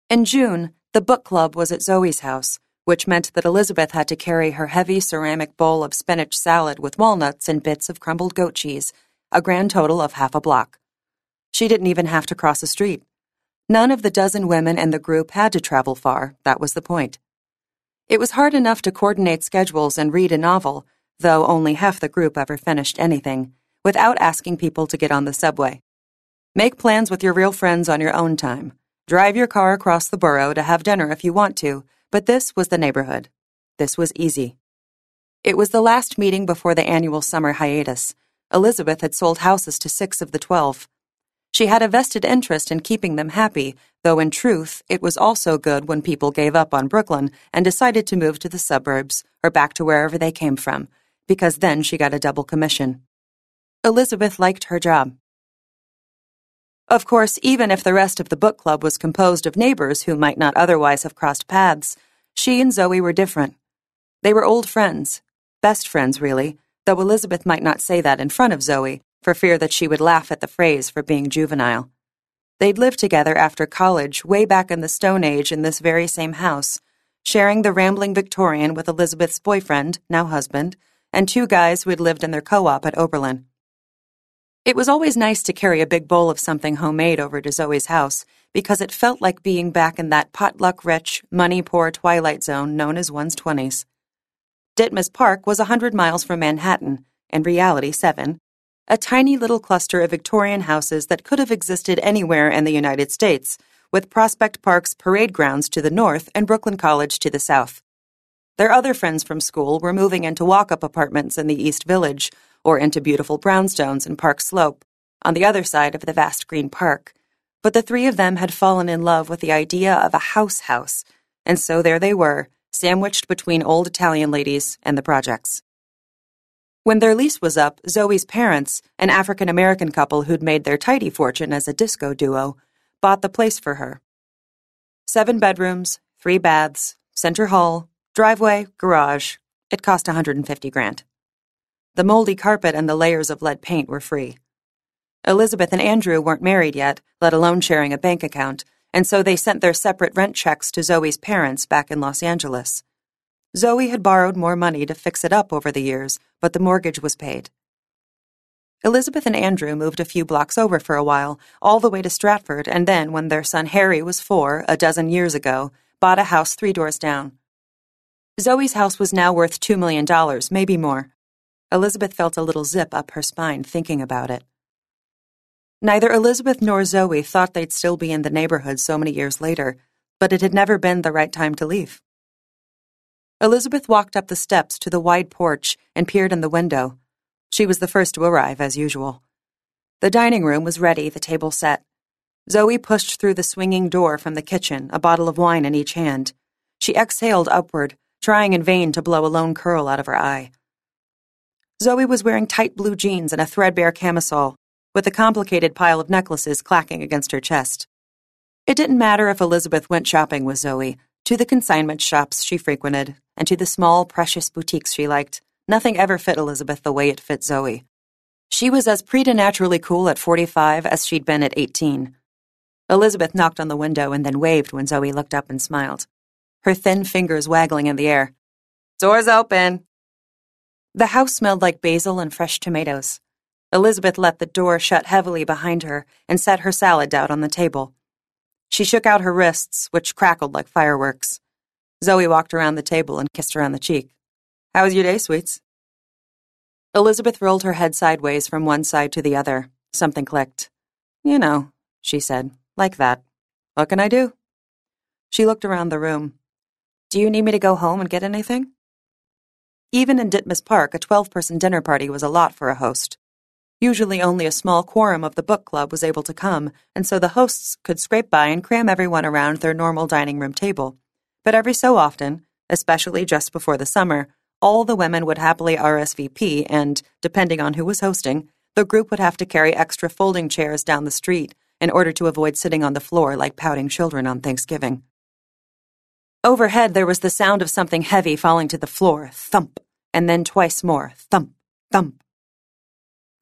In June, the book club was at Zoe's house, which meant that Elizabeth had to carry her heavy ceramic bowl of spinach salad with walnuts and bits of crumbled goat cheese, a grand total of half a block. She didn't even have to cross a street. None of the dozen women in the group had to travel far, that was the point. It was hard enough to coordinate schedules and read a novel, though only half the group ever finished anything, without asking people to get on the subway. Make plans with your real friends on your own time. Drive your car across the borough to have dinner if you want to, but this was the neighborhood. This was easy. It was the last meeting before the annual summer hiatus. Elizabeth had sold houses to 6 of the 12. She had a vested interest in keeping them happy, though in truth, it was also good when people gave up on Brooklyn and decided to move to the suburbs or back to wherever they came from, because then she got a double commission. Elizabeth liked her job. Of course, even if the rest of the book club was composed of neighbors who might not otherwise have crossed paths, she and Zoe were different. They were old friends, best friends really, though Elizabeth might not say that in front of Zoe, for fear that she would laugh at the phrase for being juvenile. They'd lived together after college way back in the Stone Age in this very same house, sharing the rambling Victorian with Elizabeth's boyfriend, now husband, and 2 guys who had lived in their co-op at Oberlin. It was always nice to carry a big bowl of something homemade over to Zoe's house because it felt like being back in that potluck-rich, money-poor twilight zone known as one's 20s. Ditmas Park was 100 miles from Manhattan, in reality 7, a tiny little cluster of Victorian houses that could have existed anywhere in the United States, with Prospect Park's parade grounds to the north and Brooklyn College to the south. Their other friends from school were moving into walk-up apartments in the East Village, or into beautiful brownstones in Park Slope, on the other side of the vast green park. But the 3 of them had fallen in love with the idea of a house, and so there they were, sandwiched between old Italian ladies and the projects. When their lease was up, Zoe's parents, an African-American couple who'd made their tidy fortune as a disco duo, bought the place for her. 7 bedrooms, 3 baths, center hall, driveway, garage. It cost $150,000. The moldy carpet and the layers of lead paint were free. Elizabeth and Andrew weren't married yet, let alone sharing a bank account, and so they sent their separate rent checks to Zoe's parents back in Los Angeles. Zoe had borrowed more money to fix it up over the years, but the mortgage was paid. Elizabeth and Andrew moved a few blocks over for a while, all the way to Stratford, and then, when their son Harry was 4, a dozen years ago, bought a house 3 doors down. Zoe's house was now worth $2 million, maybe more. Elizabeth felt a little zip up her spine thinking about it. Neither Elizabeth nor Zoe thought they'd still be in the neighborhood so many years later, but it had never been the right time to leave. Elizabeth walked up the steps to the wide porch and peered in the window. She was the first to arrive, as usual. The dining room was ready, the table set. Zoe pushed through the swinging door from the kitchen, a bottle of wine in each hand. She exhaled upward, trying in vain to blow a lone curl out of her eye. Zoe was wearing tight blue jeans and a threadbare camisole, with a complicated pile of necklaces clacking against her chest. It didn't matter if Elizabeth went shopping with Zoe, to the consignment shops she frequented, and to the small, precious boutiques she liked. Nothing ever fit Elizabeth the way it fit Zoe. She was as preternaturally cool at 45 as she'd been at 18. Elizabeth knocked on the window and then waved when Zoe looked up and smiled, her thin fingers waggling in the air. "Door's open." The house smelled like basil and fresh tomatoes. Elizabeth let the door shut heavily behind her and set her salad out on the table. She shook out her wrists, which crackled like fireworks. Zoe walked around the table and kissed her on the cheek. "How was your day, sweets?" Elizabeth rolled her head sideways from one side to the other. Something clicked. "You know," she said, "like that. What can I do?" She looked around the room. "Do you need me to go home and get anything?" Even in Ditmas Park, a 12-person dinner party was a lot for a host. Usually only a small quorum of the book club was able to come, and so the hosts could scrape by and cram everyone around their normal dining room table. But every so often, especially just before the summer, all the women would happily RSVP and, depending on who was hosting, the group would have to carry extra folding chairs down the street in order to avoid sitting on the floor like pouting children on Thanksgiving. Overhead, there was the sound of something heavy falling to the floor, thump, and then twice more, thump, thump.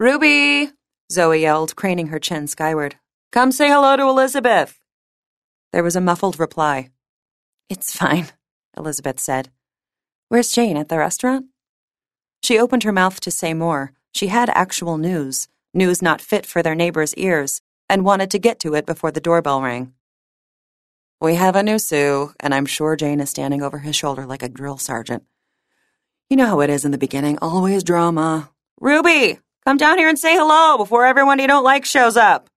"Ruby!" Zoe yelled, craning her chin skyward. "Come say hello to Elizabeth." There was a muffled reply. "It's fine," Elizabeth said. "Where's Jane, at the restaurant?" She opened her mouth to say more. She had actual news not fit for their neighbors' ears, and wanted to get to it before the doorbell rang. "We have a new Sue, and I'm sure Jane is standing over his shoulder like a drill sergeant. You know how it is in the beginning, always drama. Ruby, come down here and say hello before everyone you don't like shows up."